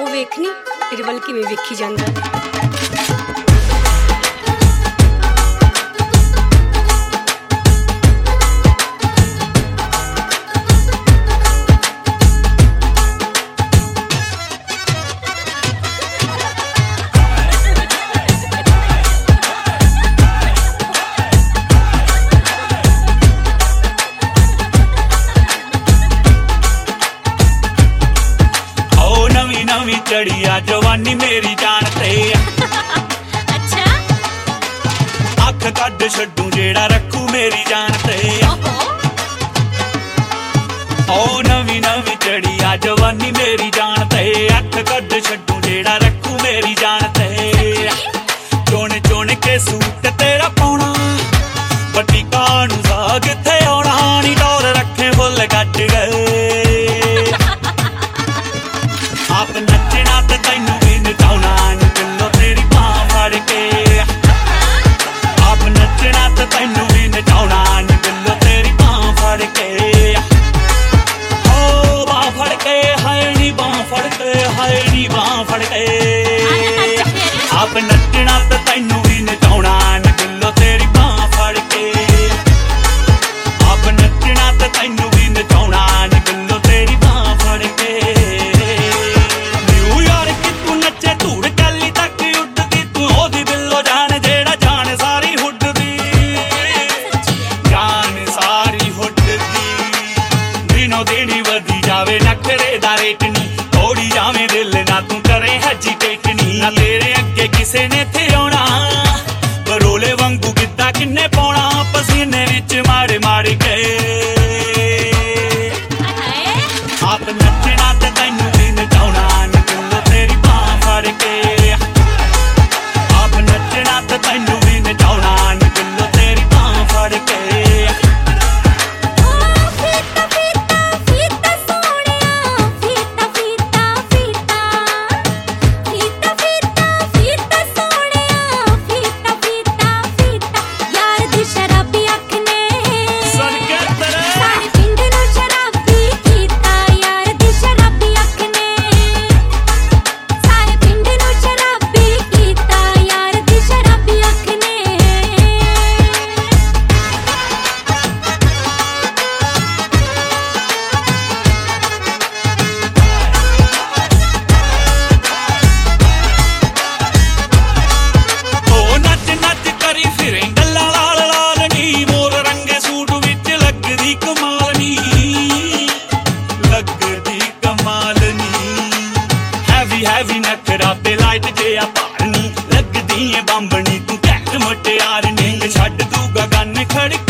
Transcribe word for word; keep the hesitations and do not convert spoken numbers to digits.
ਉਹ ਵੇਖਣੀ ਤੇਰੇ ਵੱਲ ਕਿਵੇਂ ਵੇਖੀ ਜਾਂਦਾ। नवी चढ़िया जवानी मेरी जान ते अच्छा अख कड छड्डू जेड़ा रखू मेरी जान ते ओ नवी नवी चढ़िया जवानी मेरी जान ते अख कड छड्डू जेड़ा रखू मेरी जान ते चुन चुन के सूट तेरा पाउणा बड्डी कानू साग थे आउणा नी डोर रखे फुल कट गए आप नचना ते तैनू भी नचाउणा नी दिलों तेरी बांह फड़ के आप नचना ते तैनू भी नचाउणा नी दिलों तेरी बांह फड़ के ओ बांह फड़ के हाय नी बांह फड़ के हाय नी बांह फड़ के आप नचना ते तैनू भी नचाउणा नी दिलों तेरी बांह फड़ के आप नचना ते तैनू भी नचाउणा नी दिलों तेरी बांह फड़ के देनी वधी जावे नखरे दा रेट नी थोड़ी जावे दिल ना तू करे हेजिटेट नी ना तेरे अगे किसे ने थे आउणा बरोले वांगू गिद्दा किन्ने पाउणा पसीने विच मारे मारे गए आप नचना ते तैनू भी नचाउणा नी दिलों तेरी बांह फड़ के आप नचना ते तैनू भी नचाउणा नी दिलों तेरी बांह फड़ के हैवी नखरा ते लाइट जिहा भार नी लगदी ऐ बंबनी तू घैंट मुटियार नी छड्ड दूगा गन खड़क